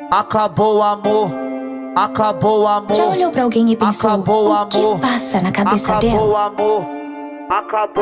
Acabou o amor, acabou o amor. Já olhou pra alguém e pensou, acabou o amor, o que passa na cabeça acabou dela? O amor, acabou.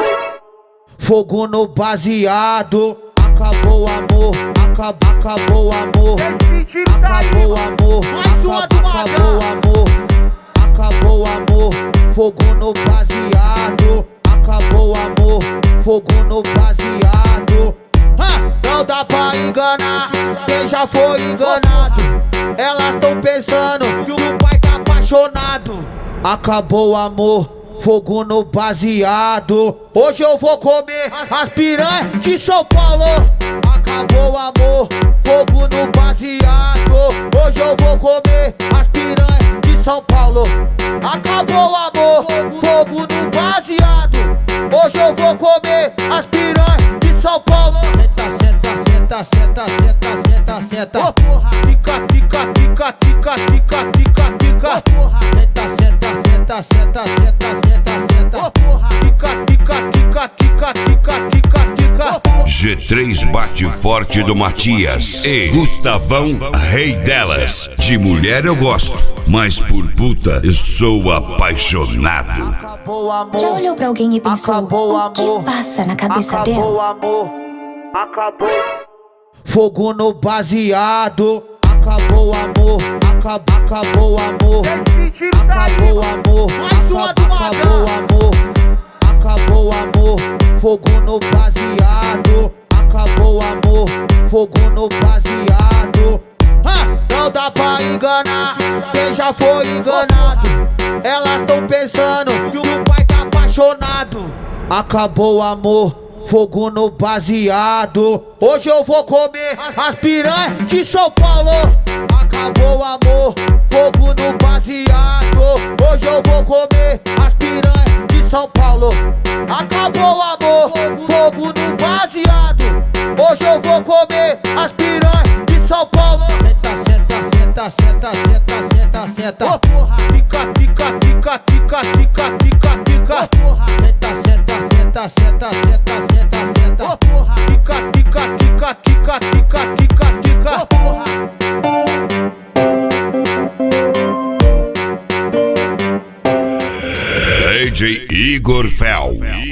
Fogo no baseado. Acabou o amor, acabou o amor. Acabou o amor, acabou o amor. Acabou o amor, fogo no baseado. Acabou o amor, fogo no baseado. Não dá pra enganar quem já foi enganado. Elas tão pensando que o pai tá apaixonado. Acabou o amor, fogo no baseado. Hoje eu vou comer as piranhas de São Paulo. Acabou o amor, fogo no baseado. Hoje eu vou comer as piranhas de São Paulo. Acabou o amor, fogo no baseado. Hoje eu vou comer as piranhas de São Paulo. Senta, senta, senta, senta, senta. Oh, porra. Tica, tica, tica, tica, tica, tica, tica. Oh, porra. Senta, senta, senta, senta, senta, senta, senta. Oh, porra. Tica, tica, tica, tica, tica, tica, tica. G3 bate forte do Matias e Gustavão, rei delas. De mulher eu gosto, mas por puta eu sou apaixonado. Acabou o amor. Já olhou pra alguém e pensou, acabou o que passa na cabeça dela? Acabou o amor, acabou. Fogo no baseado. Acabou o amor, acabou o amor. Acabou o amor, acabou o amor. Acabou o amor, fogo no baseado. Acabou o amor, fogo no baseado. Não dá pra enganar quem já foi enganado. Elas tão pensando que o pai tá apaixonado. Acabou o amor, fogo no baseado. Hoje eu vou comer as piranhas de São Paulo. Acabou o amor, fogo no baseado. Hoje eu vou comer as piranhas de São Paulo. Acabou o amor, fogo no baseado. Hoje eu vou comer as piranhas de São Paulo. Senta, senta, senta, senta, senta, senta. Oh, porra. Tica, tica, tica, tica, tica, tica, tica. Oh, porra. Senta, senta, senta, senta, senta, senta, senta. Oh, porra. Tica, tica, tica, tica, tica, tica, tica. Oh, porra. DJ Igor Fel.